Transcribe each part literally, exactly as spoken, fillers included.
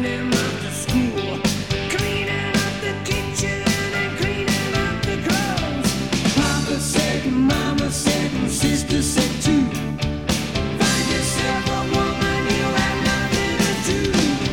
him after school, cleaning up the kitchen and cleaning up the clothes. Papa said, Mama said, and Sister said too. Find yourself a woman you have nothing to do.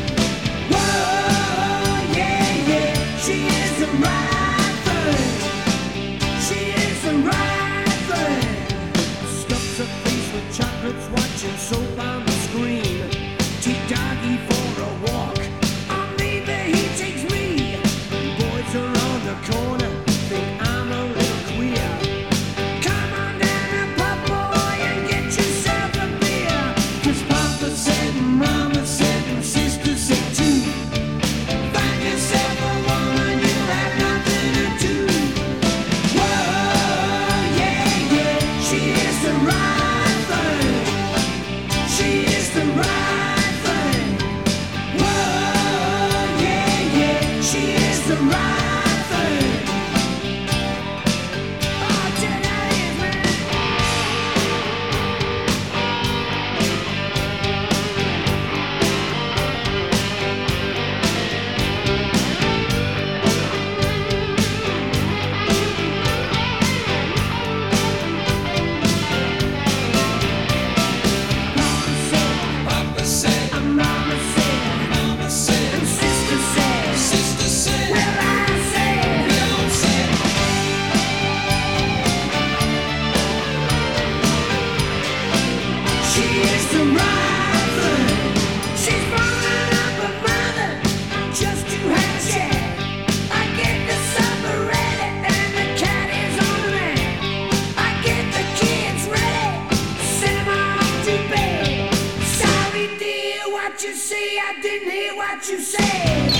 Whoa, yeah, yeah, she is the right thing. She is the right thing. Stuffs her face with chocolates, watching soap on the screen. Take doggy for a walk, or maybe he takes me. Boys around the corner think I'm a little queer. Come on down to Pub Boy and get yourself a beer. 'Cause Papa said, Mama said, and Sister said too. Find yourself a woman you have nothing to do. Whoa, yeah, yeah, she is the right thing. She is the right thing. Whoa, yeah, yeah, she is the right thing. Oh, tonight is man. Papa said, And Mama said, Mama said, and Sister said, Sister said, well, I said, we all said. she is the right thing. She's bringing up a mother just to have a chat. I get the supper ready and the cat is on the mat. I get the kids ready, send them off to bed. Sorry, dear, what you say? I didn't hear what you said.